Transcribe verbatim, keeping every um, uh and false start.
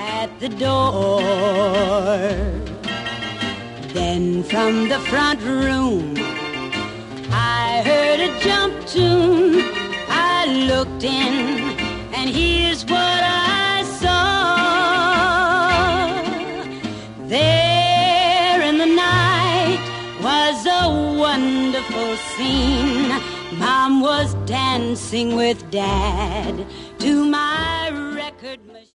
at the door. Then from the front room I heard a jump tune. I looked in, and here's what I saw. There in the night was a wonderful scene. Mom was dancing with Dad to my record machine.